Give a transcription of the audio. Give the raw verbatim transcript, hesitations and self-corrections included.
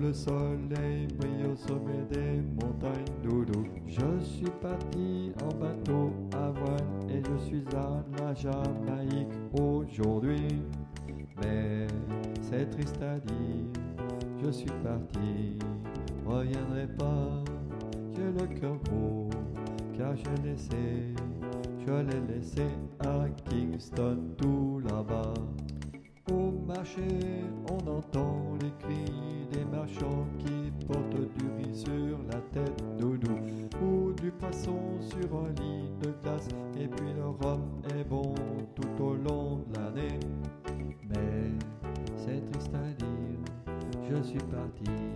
le soleil brille au sommet des montagnes, doudou. Je suis parti en bateau à voile et je suis à la Jamaïque aujourd'hui. Mais c'est triste à dire, je suis parti, reviendrai pas. J'ai le cœur gros, car j'ai laissé, je l'ai laissé à Kingston tout là-bas. Au marché, on entend les cris des marchands qui portent du riz sur la tête, doudou, ou du poisson sur un lit de glace, et puis le rhum est bon tout au long de l'année. Mais c'est triste à dire, je suis parti,